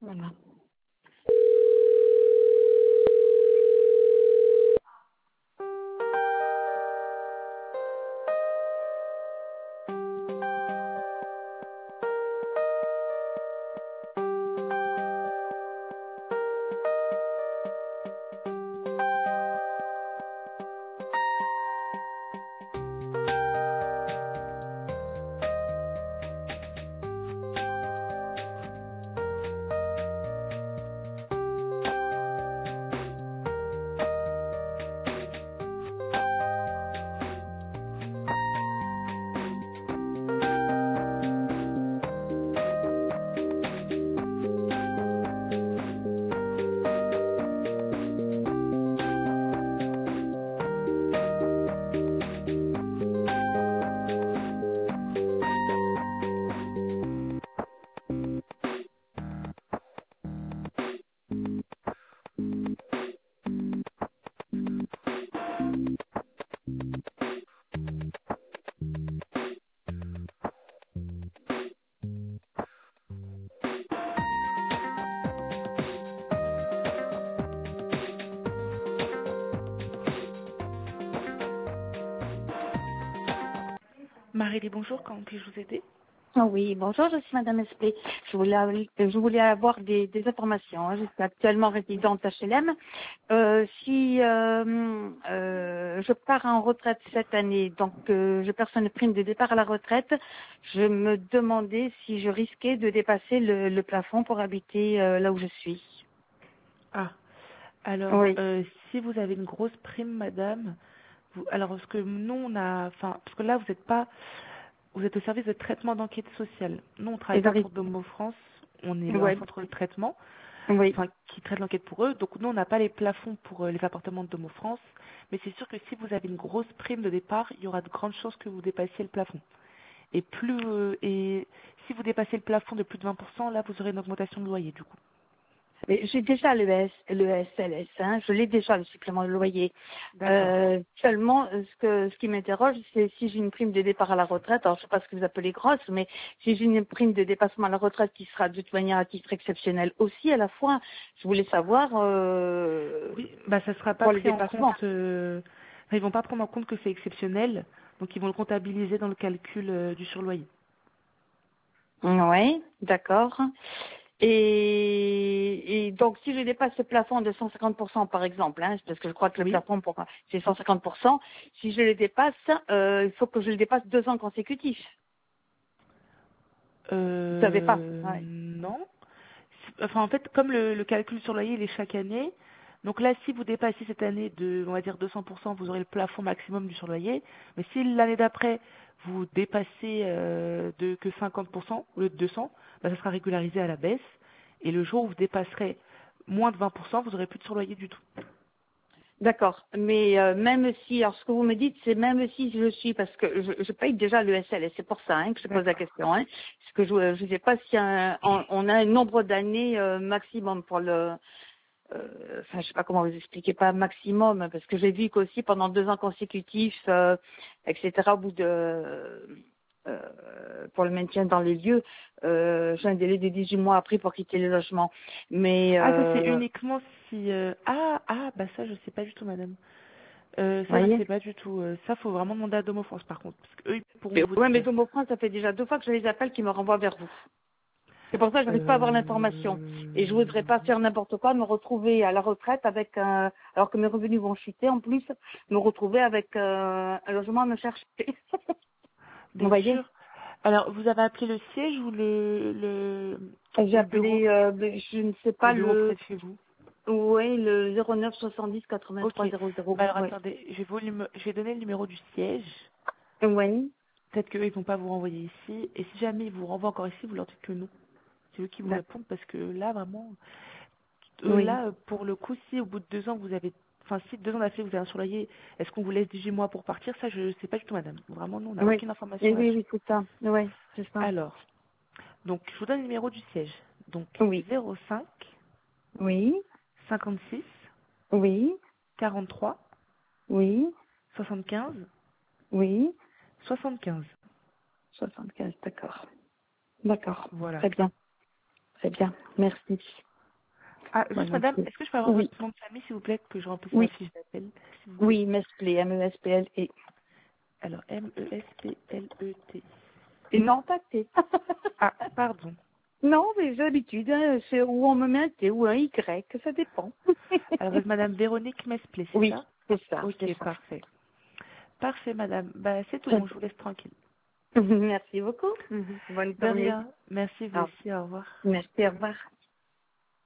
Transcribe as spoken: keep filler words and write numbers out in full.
Voilà. Marie, bonjour, comment puis-je vous aider? Ah oui, bonjour, je suis Madame S P. Je voulais, av- je voulais avoir des, des informations. hein. Je suis actuellement résidente H L M. Euh, si euh, euh, je pars en retraite cette année, donc euh, je perçois une prime de départ à la retraite, je me demandais si je risquais de dépasser le, le plafond pour habiter euh, là où je suis. Ah, alors, Oui, euh, si vous avez une grosse prime, madame, vous, alors, parce que nous, on a, enfin, parce que là, vous n'êtes pas, vous êtes au service de traitement d'enquête sociale. Nous, on ne travaille et pas j'arrive. pour Domo France, on est un Oui, centre de traitement, oui. enfin, qui traite l'enquête pour eux, donc nous, on n'a pas les plafonds pour euh, les appartements de Domo France, mais c'est sûr que si vous avez une grosse prime de départ, il y aura de grandes chances que vous dépassiez le plafond. Et plus, euh, et si vous dépassez le plafond de plus de vingt pour cent, là, vous aurez une augmentation de loyer, du coup. Mais j'ai déjà le, S, le S L S, hein, je l'ai déjà le supplément de loyer. D'accord. Euh, seulement, euh, ce, que, ce qui m'interroge, c'est si j'ai une prime de départ à la retraite, alors je ne sais pas ce que vous appelez grosse, mais si j'ai une prime de dépassement à la retraite qui sera de toute manière à titre exceptionnel aussi à la fois, je voulais savoir euh, Oui, bah ça sera pas pour les pris en compte. dépassements. Euh, enfin, ils vont pas prendre en compte que c'est exceptionnel, donc ils vont le comptabiliser dans le calcul euh, du surloyer. Oui, d'accord. Et, et donc, si je dépasse ce plafond de cent cinquante pour cent, par exemple, hein, parce que je crois que le Oui. plafond, pour, c'est cent cinquante pour cent, si je le dépasse, euh, il faut que je le dépasse deux ans consécutifs. Vous savez pas. Euh, Ouais. non. Enfin, en fait, comme le, le calcul surloyer il est chaque année, donc là, si vous dépassez cette année de, on va dire deux cents pour cent, vous aurez le plafond maximum du surloyer. Mais si l'année d'après vous dépassez euh, de que cinquante pour cent au lieu de deux cents, bah, ça sera régularisé à la baisse. Et le jour où vous dépasserez moins de vingt pour cent, vous aurez plus de surloyer du tout. D'accord. Mais euh, même si, alors ce que vous me dites, c'est même si je suis, parce que je, je paye déjà le S L et c'est pour ça hein, que je pose la D'accord. question. Hein, parce que je ne sais pas si un- on, on a un nombre d'années euh, maximum pour le, euh, enfin je sais pas comment vous expliquer, pas maximum, parce que j'ai vu qu'aussi pendant deux ans consécutifs, euh, et cetera, au bout de, euh, pour le maintien dans les lieux, euh, j'ai un délai de dix-huit mois après pour quitter le logement. Mais, Ah, ça c'est euh, uniquement si... euh, Ah, ah, bah ça je sais pas du tout, madame. Euh, vous ça je voyez. sais pas du tout. Euh, ça faut vraiment demander à Domo France par contre, parce qu'eux ils pourront Mais, vous ouais, mais dire. Domo France, ça fait déjà deux fois que je les appelle qui me renvoient vers vous. C'est pour ça que je n'arrive pas à avoir l'information. Et je Euh... voudrais pas faire n'importe quoi, me retrouver à la retraite avec un, alors que mes revenus vont chuter en plus, me retrouver avec euh, un logement à me chercher. Vous Bien voyez? sûr. Alors vous avez appelé le siège ou le le J'ai ou le bureau, appelé, euh, ben, je ne sais le pas, bureau près le, de chez vous. oui, le zéro neuf soixante-dix Ok. quatre-vingt-trois zéro zéro. Bah alors Oui. attendez, je vais vous numé- je vais donner le numéro du siège. Oui. Peut-être qu'eux ils vont pas vous renvoyer ici. Et si jamais ils vous renvoient encore ici, vous leur dites que non. C'est eux qui vous D'accord. répondent parce que là vraiment. Euh, Oui. là, euh, pour le coup, si au bout de deux ans, vous avez, enfin, si deux ans d'affilée, vous avez un surloyer, est-ce qu'on vous laisse dix-huit mois pour partir? Ça, je sais pas du tout, madame. Vraiment, nous, on n'a Oui. aucune Et information oui, là-dessus. oui, c'est ça. Oui, c'est ça. Alors, donc, je vous donne le numéro du siège. Donc, Oui. zéro cinq Oui. cinquante-six Oui. quarante-trois Oui. soixante-quinze Oui. soixante-quinze. soixante-quinze, d'accord. D'accord. Voilà. Très bien. Très bien, merci. Ah, juste Voilà, madame, c'est- est-ce que je peux avoir oui, votre nom de famille, s'il vous plaît, que je remplisse ma oui, fiche d'appel, s'il vous plaît? oui, Mesplé, M E S P L E. Alors, M E S P L E T. Et non, pas T. Ah, pardon. Non, mais j'ai l'habitude, hein, c'est où on me met un T ou un Y, ça dépend. Alors, vous êtes madame Véronique Mesplé, c'est Oui, ça? c'est ça, c'est Ok, ça. parfait. Parfait, madame. Bah, c'est tout bon, je vous laisse tranquille. Merci beaucoup. Bonne De journée. rien. Merci, vous Au- aussi. Au revoir. Merci, au revoir.